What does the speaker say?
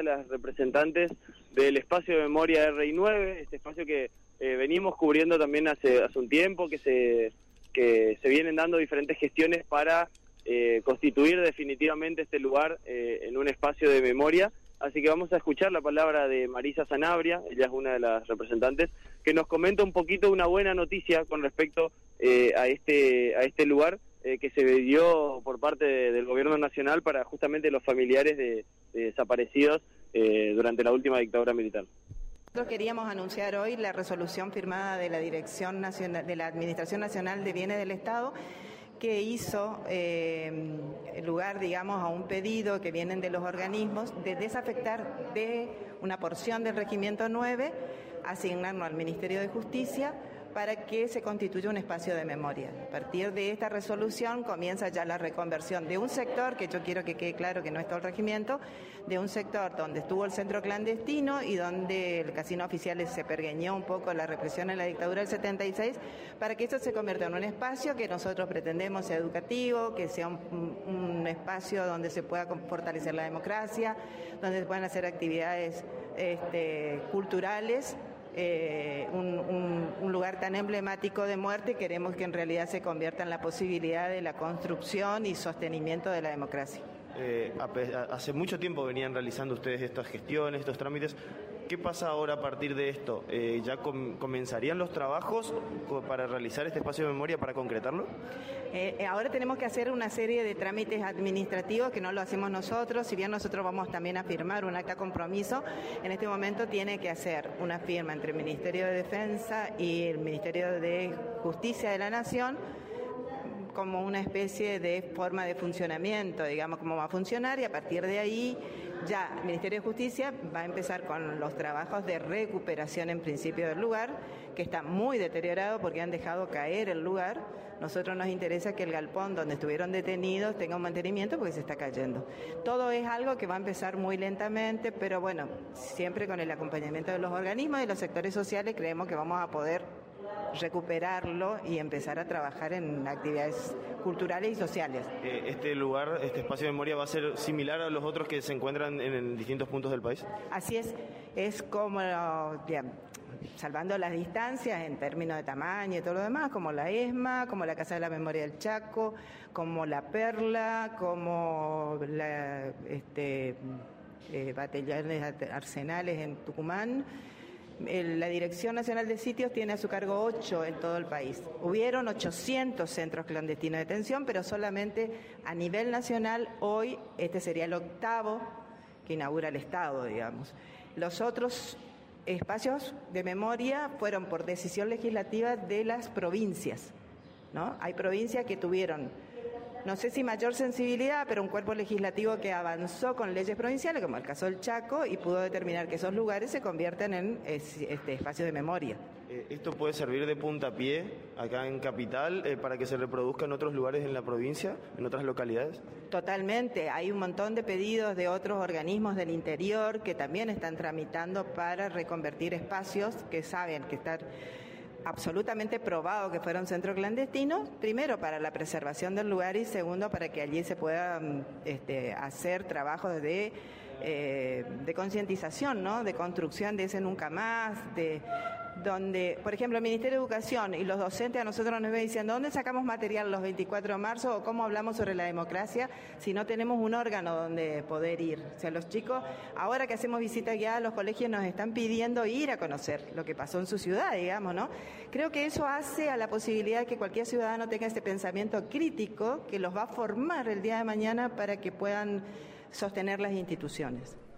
las representantes del espacio de memoria RI9, este espacio que venimos cubriendo también hace un tiempo, que se vienen dando diferentes gestiones para constituir definitivamente este lugar en un espacio de memoria. Así que vamos a escuchar la palabra de Marisa Sanabria, ella es una de las representantes, que nos comenta un poquito una buena noticia con respecto a este lugar que se dio por parte del Gobierno Nacional para justamente los familiares de desaparecidos durante la última dictadura militar. Nosotros queríamos anunciar hoy la resolución firmada de la Dirección Nacional, de la Administración Nacional de Bienes del Estado, que hizo lugar, digamos, a un pedido que vienen de los organismos de desafectar de una porción del Regimiento 9, asignarlo al Ministerio de Justicia para que se constituya un espacio de memoria. A partir de esta resolución comienza ya la reconversión de un sector, que yo quiero que quede claro que no es todo el regimiento, de un sector donde estuvo el centro clandestino y donde el casino oficial se pergeñó un poco la represión en la dictadura del 76, para que esto se convierta en un espacio que nosotros pretendemos sea educativo, que sea un espacio donde se pueda fortalecer la democracia, donde se puedan hacer actividades culturales. Un lugar tan emblemático de muerte, queremos que en realidad se convierta en la posibilidad de la construcción y sostenimiento de la democracia. Hace mucho tiempo venían realizando ustedes estas gestiones, estos trámites. ¿Qué pasa ahora a partir de esto? ¿Ya comenzarían los trabajos para realizar este espacio de memoria, para concretarlo? Ahora tenemos que hacer una serie de trámites administrativos que no lo hacemos nosotros, si bien nosotros vamos también a firmar un acta compromiso. En este momento tiene que hacer una firma entre el Ministerio de Defensa y el Ministerio de Justicia de la Nación, como una especie de forma de funcionamiento, digamos, cómo va a funcionar, y a partir de ahí ya el Ministerio de Justicia va a empezar con los trabajos de recuperación en principio del lugar, que está muy deteriorado porque han dejado caer el lugar. Nosotros nos interesa que el galpón donde estuvieron detenidos tenga un mantenimiento porque se está cayendo. Todo es algo que va a empezar muy lentamente, pero bueno, siempre con el acompañamiento de los organismos y los sectores sociales creemos que vamos a poder recuperarlo y empezar a trabajar en actividades culturales y sociales. ¿Este lugar, este espacio de memoria va a ser similar a los otros que se encuentran en distintos puntos del país? Así es como, bien, salvando las distancias en términos de tamaño y todo lo demás, como la ESMA, como la Casa de la Memoria del Chaco, como la Perla, como la batallones arsenales en Tucumán. La Dirección Nacional de Sitios tiene a su cargo 8 en todo el país. Hubieron 800 centros clandestinos de detención, pero solamente a nivel nacional hoy este sería el 8º que inaugura el Estado, digamos. Los otros espacios de memoria fueron por decisión legislativa de las provincias, ¿no? Hay provincias que tuvieron, no sé si mayor sensibilidad, pero un cuerpo legislativo que avanzó con leyes provinciales, como el caso del Chaco, y pudo determinar que esos lugares se convierten en espacios de memoria. ¿Esto puede servir de puntapié acá en Capital para que se reproduzca en otros lugares en la provincia, en otras localidades? Totalmente. Hay un montón de pedidos de otros organismos del interior que también están tramitando para reconvertir espacios que saben que están absolutamente probado que fueron centros clandestinos, primero para la preservación del lugar y segundo para que allí se puedan hacer trabajos de concientización, ¿no? De construcción de ese nunca más, donde, por ejemplo, el Ministerio de Educación y los docentes a nosotros nos ven diciendo ¿dónde sacamos material los 24 de marzo o cómo hablamos sobre la democracia si no tenemos un órgano donde poder ir? O sea, los chicos, ahora que hacemos visitas guiadas a los colegios, nos están pidiendo ir a conocer lo que pasó en su ciudad, digamos, ¿no? Creo que eso hace a la posibilidad de que cualquier ciudadano tenga este pensamiento crítico que los va a formar el día de mañana para que puedan sostener las instituciones.